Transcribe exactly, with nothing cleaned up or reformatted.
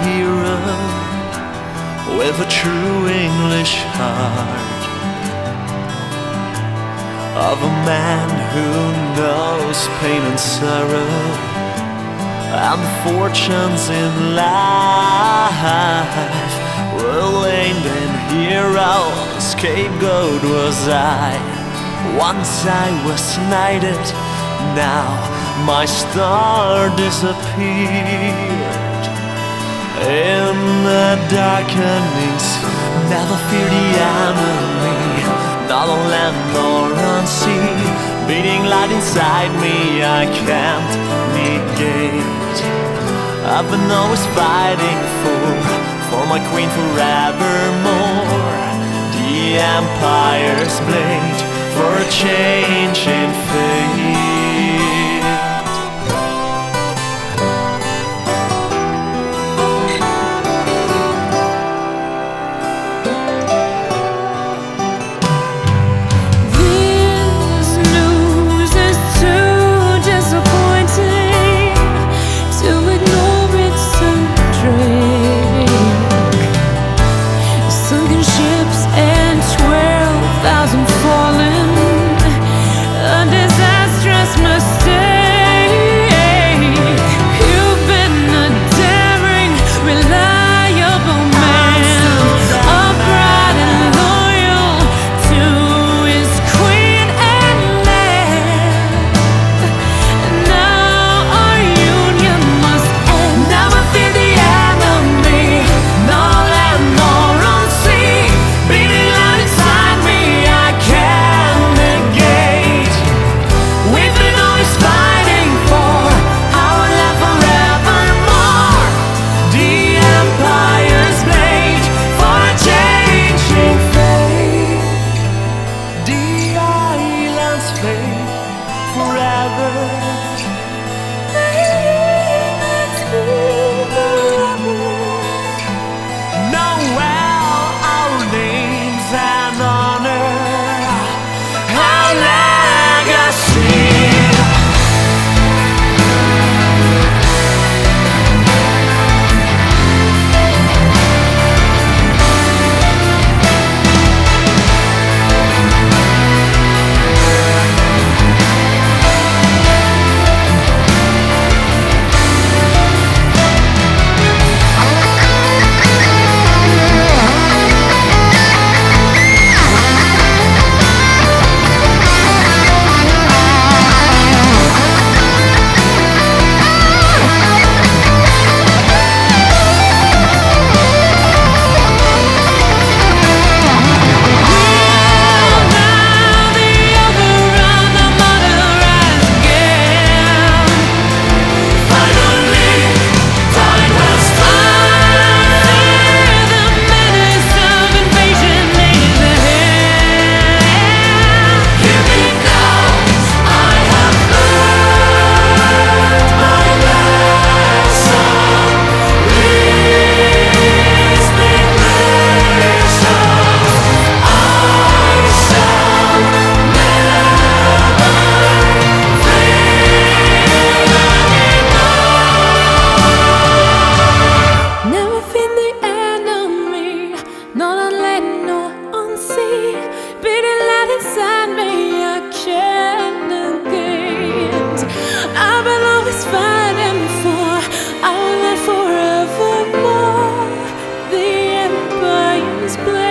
hero with a true English heart, of a man who knows pain and sorrow and the fortunes in life. Ruined and hero, scapegoat was I. Once I was knighted, now my star disappeared. In the darkenings, never fear the enemy, not on land nor on sea. Beating light inside me, I can't negate. I've been always fighting for, for my queen forevermore. The empire's blade for a change in fate. Forevermore, the empire's blade.